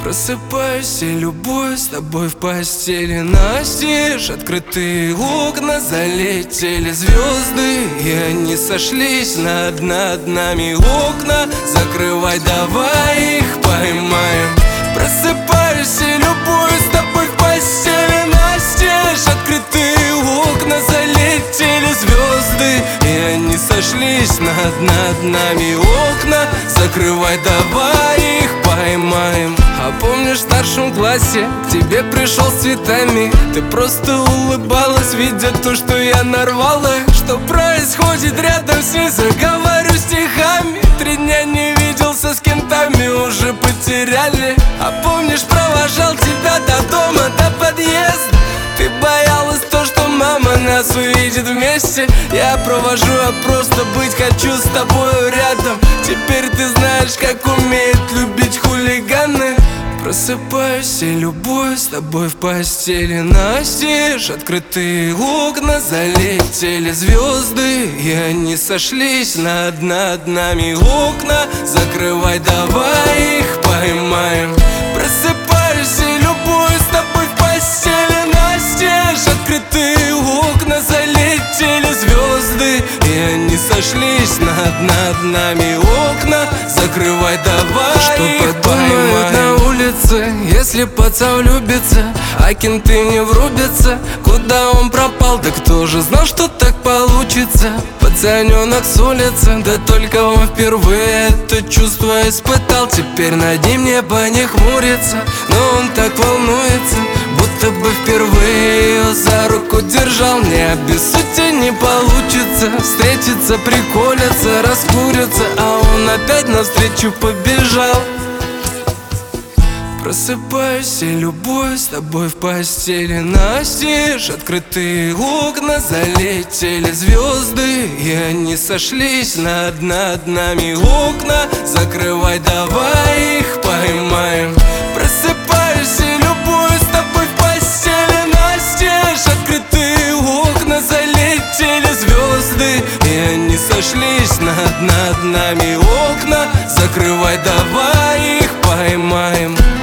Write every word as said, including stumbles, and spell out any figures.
Просыпаюсь и любуюсь с тобой в постели. Настежь, открытые окна, залетели звезды, и они сошлись над, над нами окна. Закрывай, давай их поймаем. Просыпаюсь и любуюсь с тобой в постели. Настежь, открытые окна, залетели звезды, и они сошлись над, над нами окна. Закрывай, давай их поймаем. А помнишь, в старшем классе к тебе пришел с цветами? Ты просто улыбалась, видя то, что я нарвала. Что происходит рядом с ней, заговорю стихами. Три дня не виделся с кентами, уже потеряли. А помнишь, провожал тебя до дома, до подъезда. Ты боялась то, что мама нас увидит вместе. Я провожу, а просто быть хочу с тобой рядом. Теперь ты знаешь, как умеют любить хулиганы. Просыпаюсь и любуюсь с тобой в постели. Настежь, открытые окна, залетели звезды, и они сошлись над, над нами окна. Закрывай, давай их поймаем. Просыпаюсь и любуюсь с тобой в постели. Настежь, открытые окна, залетели звезды, и они сошлись над, над нами окна. Закрывай, давай что их поймаем. На улице, если пацан влюбится, а кенты не врубятся. Куда он пропал, да кто же знал, что так получится? Пацаненок с улицы, да только он впервые это чувство испытал. Теперь над ним небо не хмурится, но он так волнуется, будто бы впервые ее за руку держал. Не обессудьте, не получится встретиться, приколятся, раскурятся, а он опять навстречу побежал. Просыпаюсь и любуюсь с тобой в постели. Настежь, открытые окна, залетели звезды, и они сошлись над, над нами окна. Закрывай, давай их поймаем. Просыпаюсь и любуюсь с тобой в постели. Настежь, открытые окна, залетели звезды, и они сошлись над, над нами окна. Закрывай, давай их поймаем.